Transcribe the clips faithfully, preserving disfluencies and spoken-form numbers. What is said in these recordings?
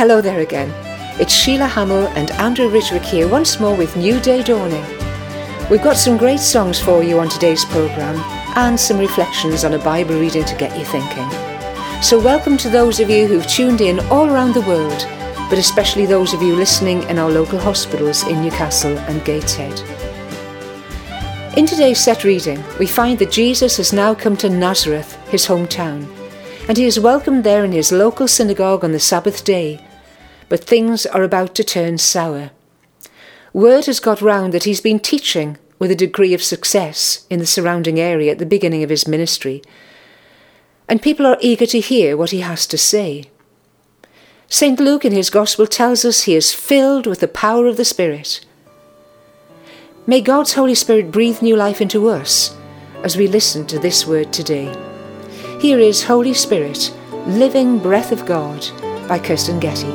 Hello there again. It's Sheila Hamill and Andrew Ridgwick here once more with New Day Dawning. We've got some great songs for you on today's programme and some reflections on a Bible reading to get you thinking. So welcome to those of you who've tuned in all around the world, but especially those of you listening in our local hospitals in Newcastle and Gateshead. In today's set reading, we find that Jesus has now come to Nazareth, his hometown, and he is welcomed there in his local synagogue on the Sabbath day. But things are about to turn sour. Word has got round that he's been teaching with a degree of success in the surrounding area at the beginning of his ministry, and people are eager to hear what he has to say. Saint Luke in his Gospel tells us he is filled with the power of the Spirit. May God's Holy Spirit breathe new life into us as we listen to this word today. Here is Holy Spirit, Living Breath of God by Kirsten Getty.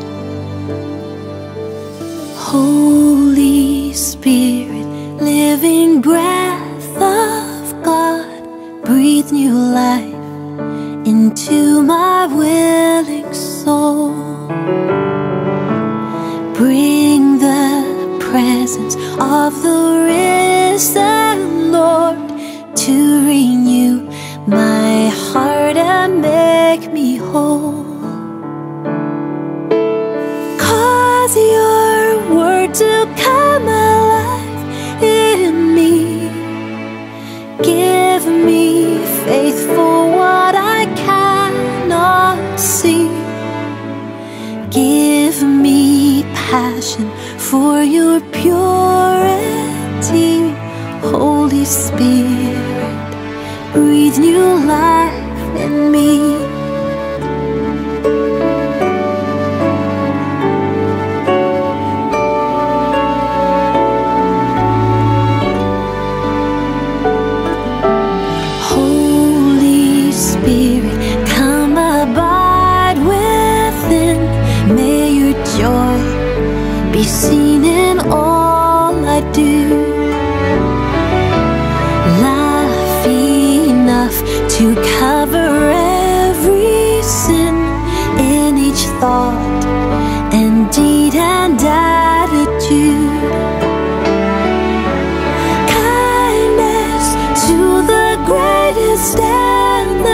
Holy Spirit, living breath of God, breathe new life into my willing soul. Bring the presence of the risen Lord to renew my heart and make me whole. 'Cause your word to come alive in me. Give me faith for what I cannot see. Give me passion for your purity. Holy Spirit, breathe new life in me. Be seen in all I do. Love enough to cover every sin in each thought and deed and attitude. Kindness to the greatest and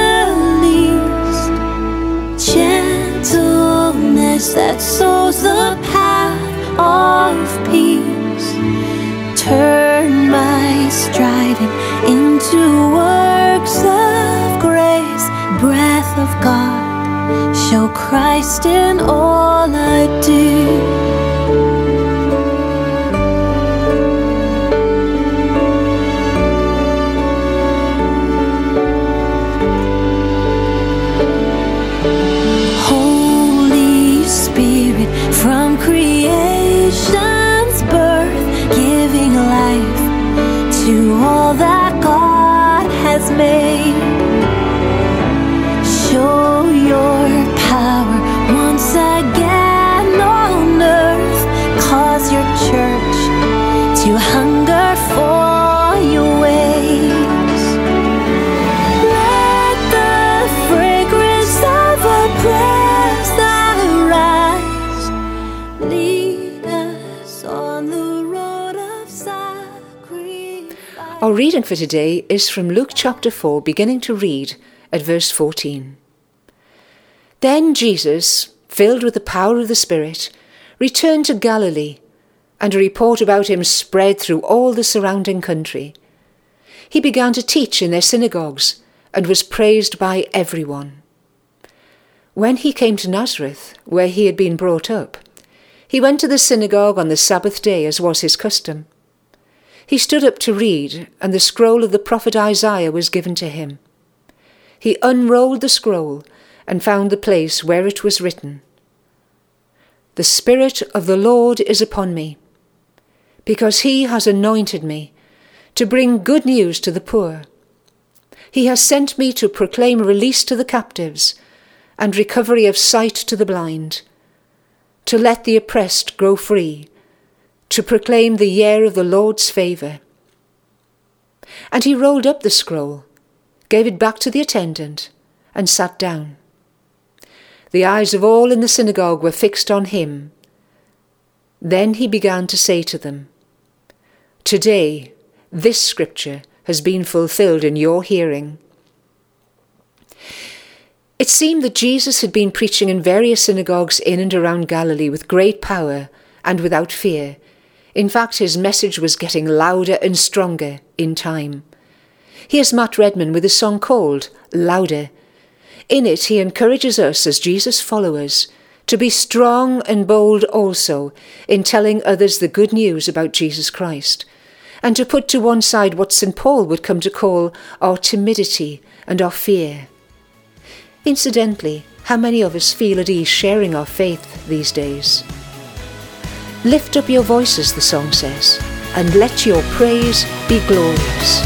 the least. Gentleness that sows the path of peace. Turn my striving into works of grace. Breath of God, show Christ in all I do. Holy Spirit, from creation's birth, giving life to all that God has made. Show your power once again on earth. Cause your church to hunger for your ways. Let the fragrance of a praise arise. Lead us on the road of sacrifice. Our reading for today is from Luke chapter four, beginning to read at verse fourteen. Then Jesus, filled with the power of the Spirit, returned to Galilee, and a report about him spread through all the surrounding country. He began to teach in their synagogues and was praised by everyone. When he came to Nazareth, where he had been brought up, he went to the synagogue on the Sabbath day, as was his custom. He stood up to read, and the scroll of the prophet Isaiah was given to him. He unrolled the scroll and found the place where it was written, "The Spirit of the Lord is upon me, because he has anointed me to bring good news to the poor. He has sent me to proclaim release to the captives and recovery of sight to the blind, to let the oppressed go free, to proclaim the year of the Lord's favour." And he rolled up the scroll, gave it back to the attendant, and sat down. The eyes of all in the synagogue were fixed on him. Then he began to say to them, "Today, this scripture has been fulfilled in your hearing." It seemed that Jesus had been preaching in various synagogues in and around Galilee with great power and without fear. In fact, his message was getting louder and stronger in time. Here's Matt Redman with a song called Louder. In it, he encourages us as Jesus' followers to be strong and bold also in telling others the good news about Jesus Christ, and to put to one side what Saint Paul would come to call our timidity and our fear. Incidentally, how many of us feel at ease sharing our faith these days? Lift up your voices, the song says, and let your praise be glorious.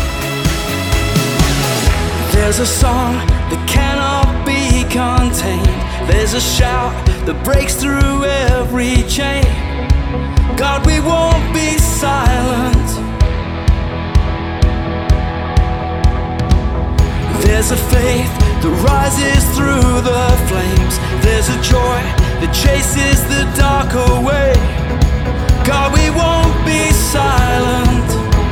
There's a song that cannot be contained. There's a shout that breaks through every chain. God, we won't be silent. There's a faith that rises through the flames. There's a joy that chases the dark away. God, we won't be silent.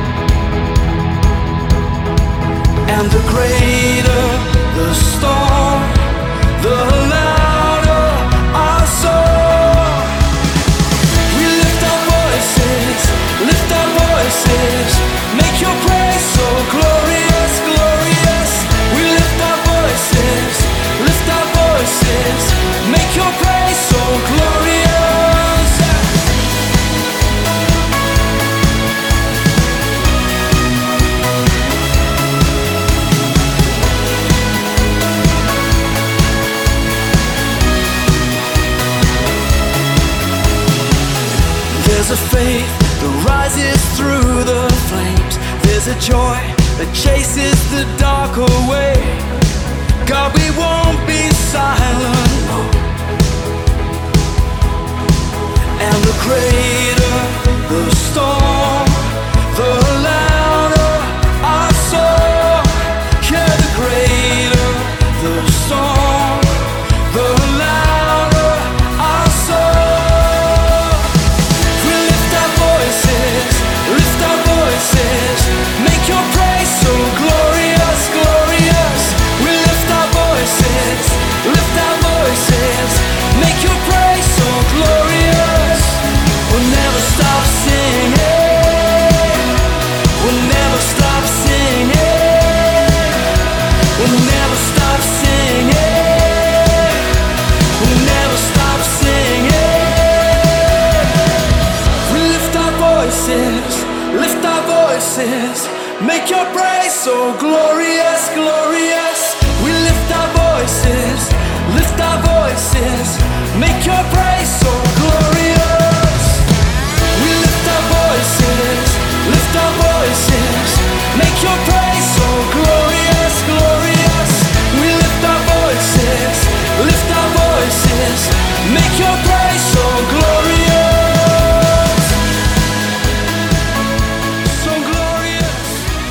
And the greater the storm, the louder our song. We lift our voices, lift our voices, make your praise so glorious, glorious. We lift our voices, lift our voices, make your praise so glorious. There's a faith that rises through the flames. There's a joy that chases the dark away. God, we won't be silent. And the greater the storm, the louder our song. Yeah, the greater the storm, the louder our song. We lift our voices, lift our voices, make your praise so glorious, glorious. We lift our voices, lift our voices, make your praise so glorious. We'll never stop singing, we'll never stop singing, we'll never stop singing, we'll never stop singing. We lift our voices, lift our voices, make your praise so glorious, glorious. We lift our voices, lift our voices, make your praise so glorious. We lift our voices, lift our voices, make your praise so glorious, glorious. We lift our voices, lift our voices, make your praise so glorious, so glorious,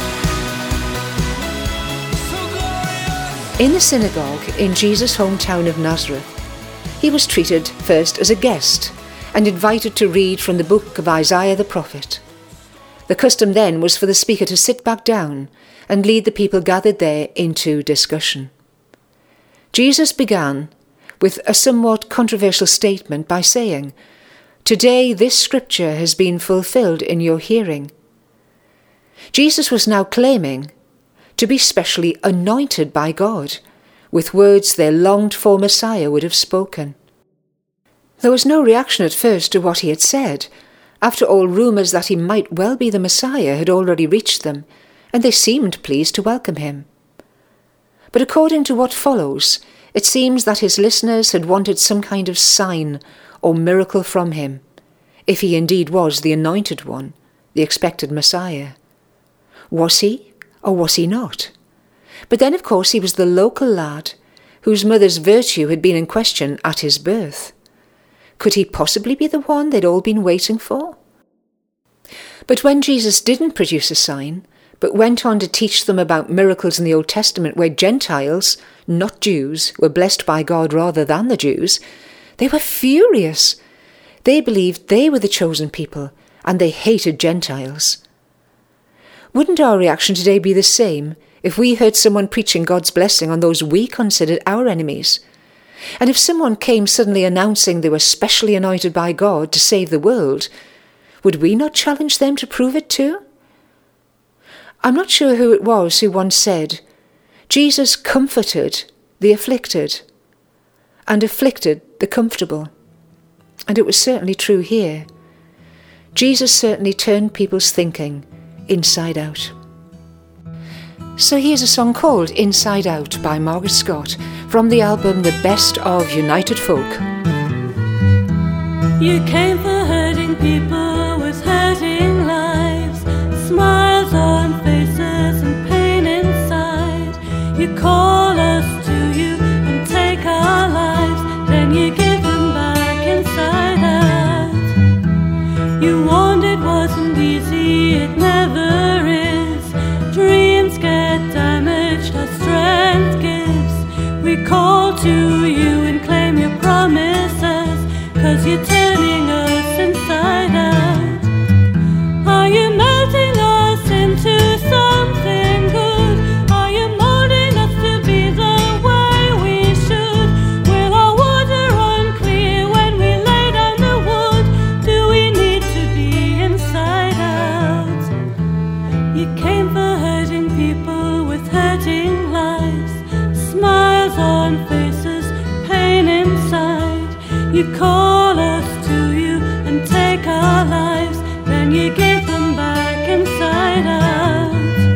so glorious. In the synagogue in Jesus' hometown of Nazareth, he was treated first as a guest and invited to read from the book of Isaiah the prophet. The custom then was for the speaker to sit back down and lead the people gathered there into discussion. Jesus began with a somewhat controversial statement by saying, "Today this scripture has been fulfilled in your hearing." Jesus was now claiming to be specially anointed by God with words their longed-for Messiah would have spoken. There was no reaction at first to what he had said. After all, rumours that he might well be the Messiah had already reached them, and they seemed pleased to welcome him. But according to what follows, it seems that his listeners had wanted some kind of sign or miracle from him, if he indeed was the anointed one, the expected Messiah. Was he, or was he not? But then, of course, he was the local lad whose mother's virtue had been in question at his birth. Could he possibly be the one they'd all been waiting for? But when Jesus didn't produce a sign, but went on to teach them about miracles in the Old Testament where Gentiles, not Jews, were blessed by God rather than the Jews, they were furious. They believed they were the chosen people, and they hated Gentiles. Wouldn't our reaction today be the same if we heard someone preaching God's blessing on those we considered our enemies? And if someone came suddenly announcing they were specially anointed by God to save the world, would we not challenge them to prove it too? I'm not sure who it was who once said, Jesus comforted the afflicted and afflicted the comfortable. And it was certainly true here. Jesus certainly turned people's thinking inside out. So here's a song called Inside Out by Margaret Scott from the album The Best of United Folk. You came for hurting people with hurting lives, smiles on faces and pain inside. You call us to you and take our lives, then you give them back inside out. You warned it wasn't easy, it never is. Dreams get damaged, our strength gives. We call to you and claim your promises, 'cause you're turning us inside out. Are you melting us into something good? Are you molding us to be the way we should? Will our water run clear when we lay down the wood? Do we need to be inside out? You came for hurting people with hurting lives, smiles on faces, pain inside. You call us to you and take our lives, then you give them back inside out.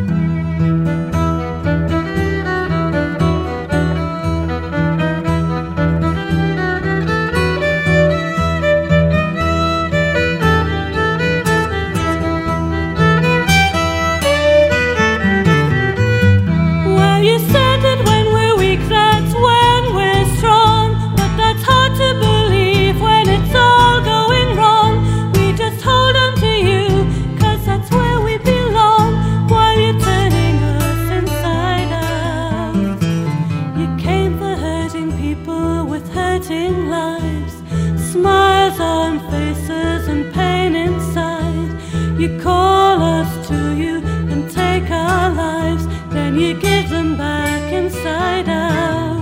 Well, you said that when we're weak, that's when we're strong, but that's hard to believe when it's all going wrong. We just hold on to you, 'cause that's where we belong, while you're turning us inside out. You came for hurting people with hurting lives, smiles on faces and pain inside. You call us to you and take our lives, then you give them back inside out.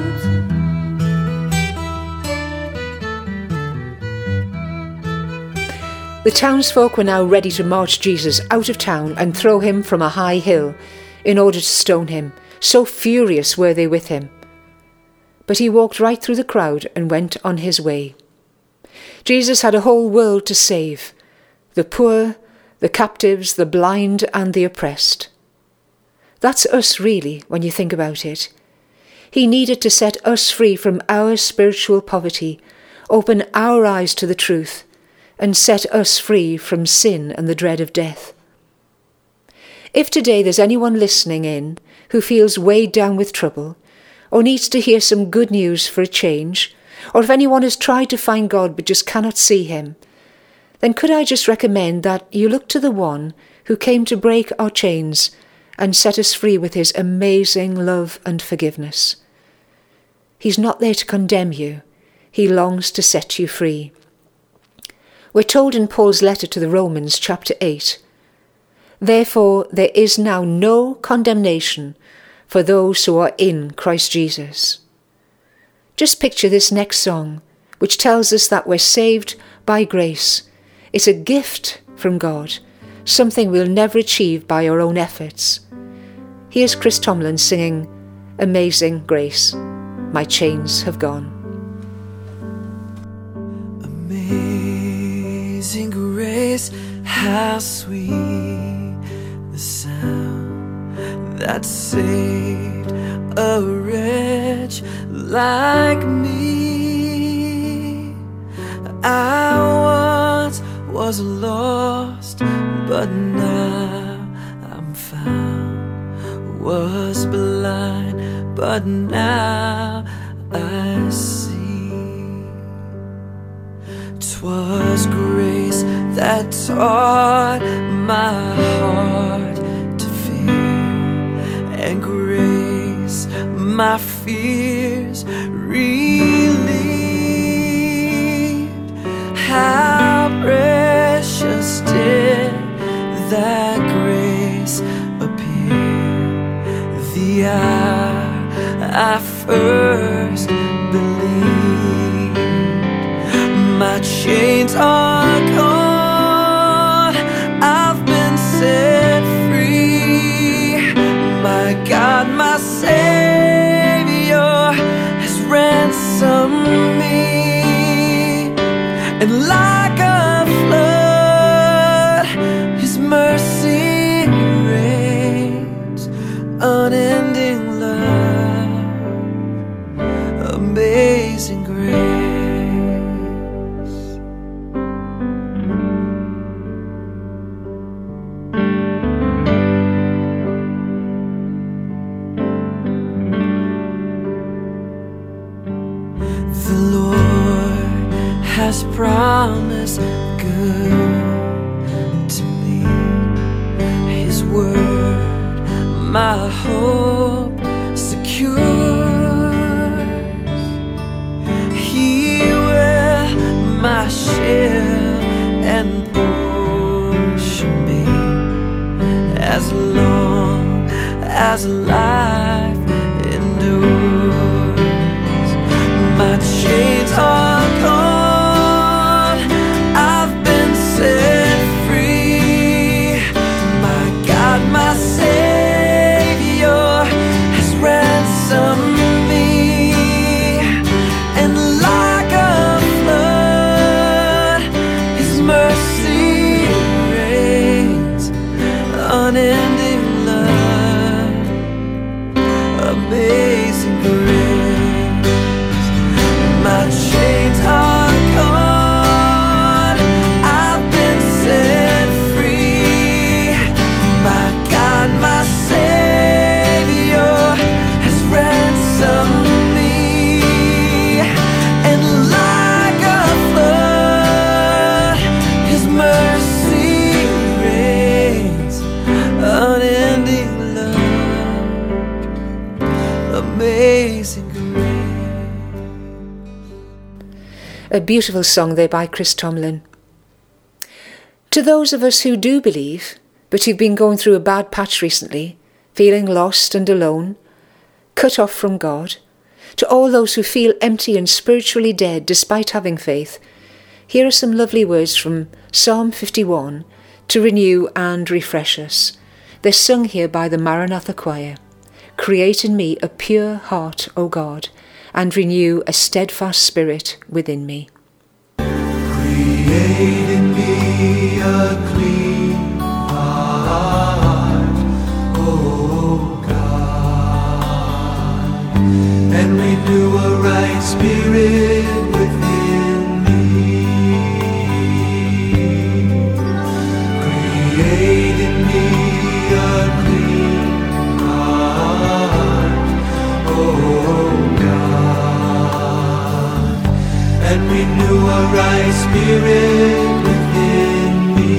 The townsfolk were now ready to march Jesus out of town and throw him from a high hill in order to stone him. So furious were they with him. But he walked right through the crowd and went on his way. Jesus had a whole world to save: the poor, the captives, the blind and the oppressed. That's us really, when you think about it. He needed to set us free from our spiritual poverty, open our eyes to the truth, and set us free from sin and the dread of death. If today there's anyone listening in who feels weighed down with trouble, or needs to hear some good news for a change, or if anyone has tried to find God but just cannot see him, then could I just recommend that you look to the one who came to break our chains and set us free with his amazing love and forgiveness. He's not there to condemn you. He longs to set you free. We're told in Paul's letter to the Romans, chapter eight, "Therefore there is now no condemnation for those who are in Christ Jesus." Just picture this next song, which tells us that we're saved by grace. It's a gift from God, something we'll never achieve by our own efforts. Here's Chris Tomlin singing Amazing Grace, My Chains Have Gone. Amazing grace, how sweet the sound that saved a wretch like me. I once was lost, but now I'm found, was blind, but now I see. 'Twas grace that taught my heart to fear and grace my fears relieved. How precious did that grace appear the hour I first believed. My chains are gone, I've been set free. My God, my Savior has ransomed me. And like a flood, His mercy reigns. Unending love, amazing grace. The Lord has promised good to me. His word my hope secures. He will my shield and portion be, as long as life endures. My chains are gone, I've been set free. My God, my Savior has ransomed me. And like a flood, His mercy reigns. Unending love, amazing grace. My chains are gone, I've been set free. My God, my Savior has ransomed me. And like a flood, His mercy reigns. Unending love, amazing grace. A beautiful song there by Chris Tomlin. To those of us who do believe, but who've been going through a bad patch recently, feeling lost and alone, cut off from God, to all those who feel empty and spiritually dead despite having faith, here are some lovely words from Psalm fifty-one to renew and refresh us. They're sung here by the Maranatha Choir. Create in me a pure heart, O God, and renew a steadfast spirit within me. Create in me a clean heart, O God, and renew a right spirit within me. Create in me a clean heart, O God, and renew a right spirit within me.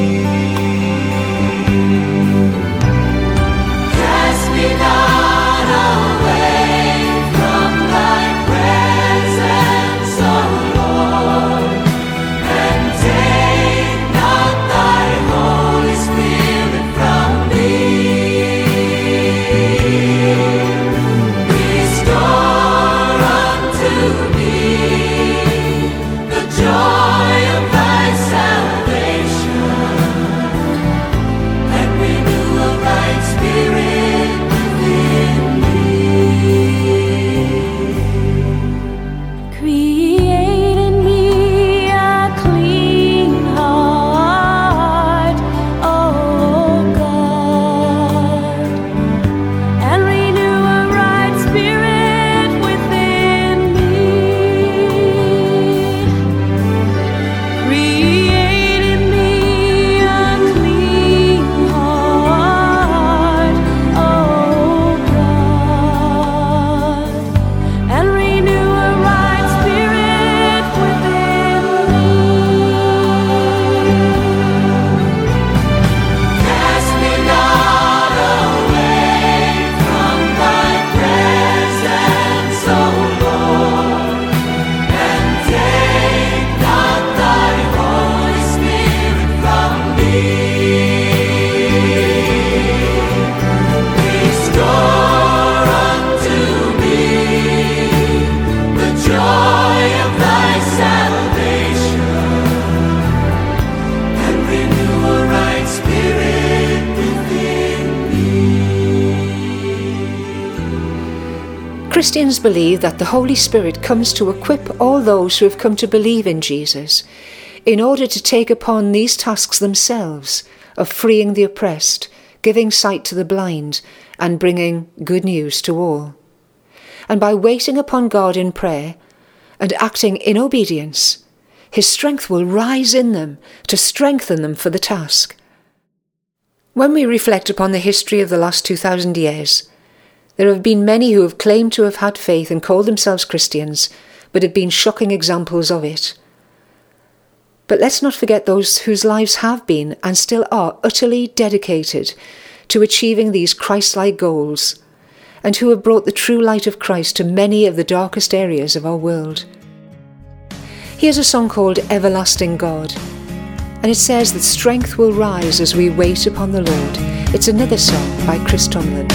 Cast me not away from thy presence, O Lord, and take not thy Holy Spirit from me. Restore unto me the joy of thy Christians believe that the Holy Spirit comes to equip all those who have come to believe in Jesus in order to take upon these tasks themselves of freeing the oppressed, giving sight to the blind, and bringing good news to all. And by waiting upon God in prayer and acting in obedience, His strength will rise in them to strengthen them for the task. When we reflect upon the history of the last two thousand years, there have been many who have claimed to have had faith and called themselves Christians, but have been shocking examples of it. But let's not forget those whose lives have been and still are utterly dedicated to achieving these Christ-like goals, and who have brought the true light of Christ to many of the darkest areas of our world. Here's a song called Everlasting God, and it says that strength will rise as we wait upon the Lord. It's another song by Chris Tomlin.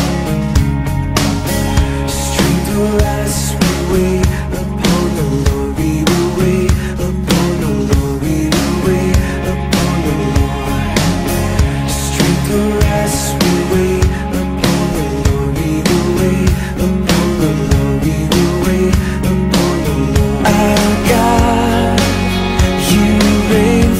Strength will rise, we wait upon the Lord, we will wait upon the Lord, we will wait upon the Lord. Strength will rise, we wait upon the Lord, we will wait upon the Lord, we will wait upon the Lord. Our God, you reign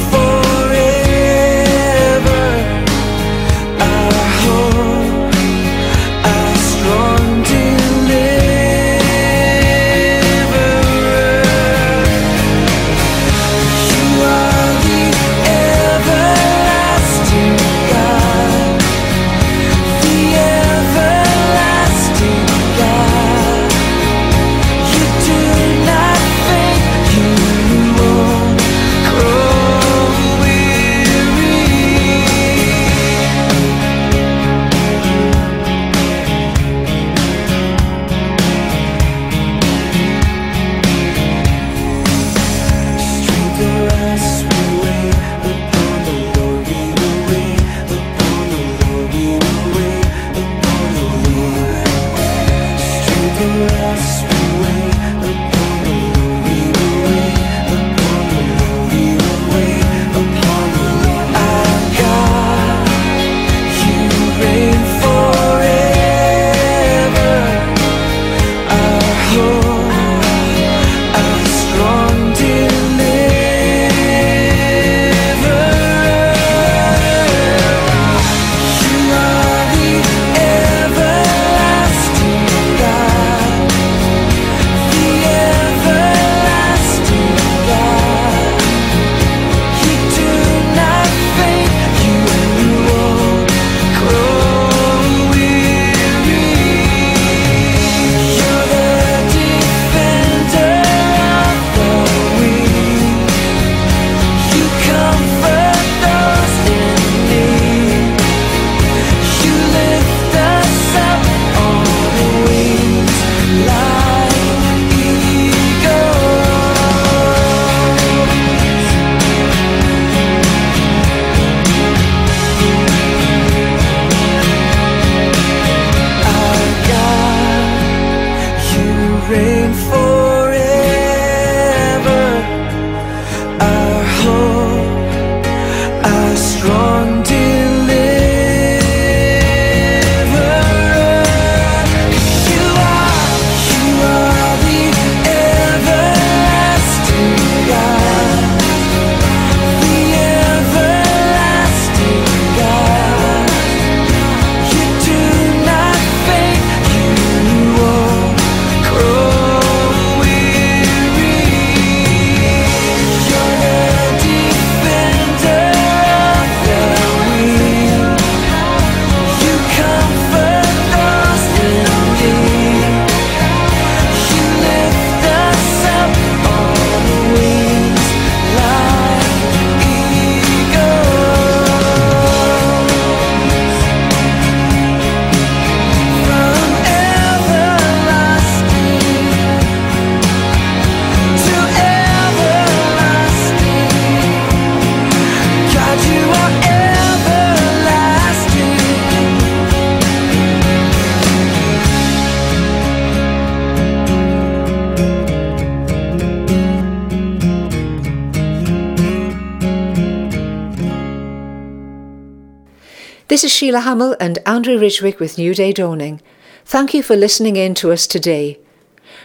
forever. Our hope, our strong deliverer. You are the everlasting God, the everlasting God. You do not faint, you won't grow weary. Strength will rise, we wait upon the Lord, we will wait upon the Lord, we will wait upon the Lord. Strength will rise, we wait upon the Lord, we will wait upon the Lord, we will wait upon the Lord. Our God, you reign forever. Our hope, our strong deliverer. You are the everlasting God, the everlasting God. You do not faint, you won't grow weary. You're the defender of the weak. You comfort those in need. You lift us up on wings like eagles. Our God, you reign forever. Our hope, our strong deliverer. You are, you are the everlasting God, the everlasting God. You do not faint, you won't grow weary. You're the defender of the weak. You comfort those in need. You lift us up on wings like eagles. From everlasting to everlasting, God, you are everlasting. This is Sheila Hamill and Andrew Ridgwick with New Day Dawning. Thank you for listening in to us today.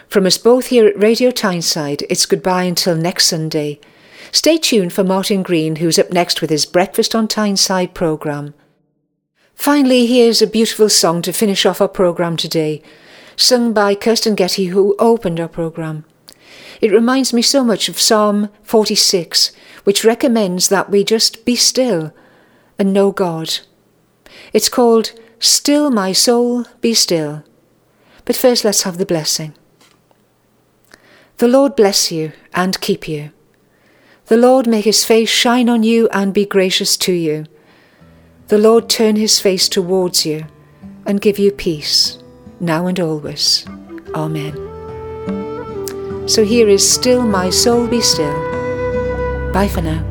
From us both here at Radio Tyneside, it's goodbye until next Sunday. Stay tuned for Martin Green, who's up next with his Breakfast on Tyneside programme. Finally, here's a beautiful song to finish off our programme today, sung by Kirsten Getty, who opened our programme. It reminds me so much of Psalm forty-six, which recommends that we just be still and know God. It's called Still My Soul, Be Still. But first, let's have the blessing. The Lord bless you and keep you. The Lord make his face shine on you and be gracious to you. The Lord turn his face towards you and give you peace, now and always. Amen. So here is Still My Soul Be Still. Bye for now.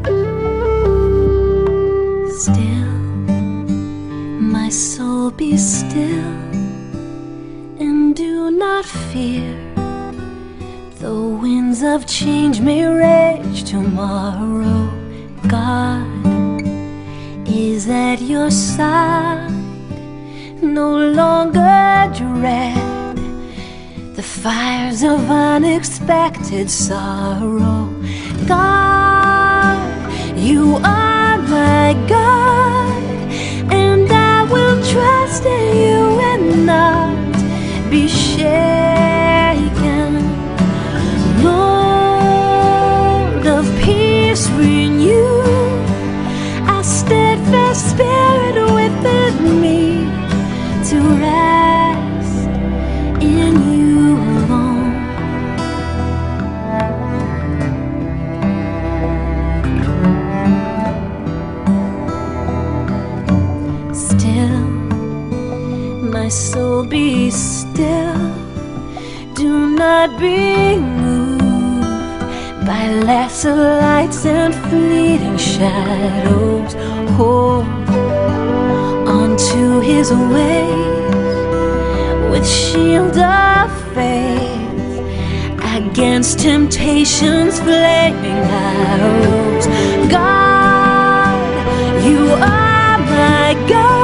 Still, my soul be still, and do not fear. Though winds of change may rage tomorrow, God is at your side. No longer dread the fires of unexpected sorrow. God, you are my God, and I will trust in you and not be shaken. Lord of peace, renew a steadfast spirit within me to rest in you alone. Still, my soul be still. Do not be moved by lesser lights and fleeting shadows. Hold onto his ways with shield of faith against temptation's flaming arrows. God, you are my God.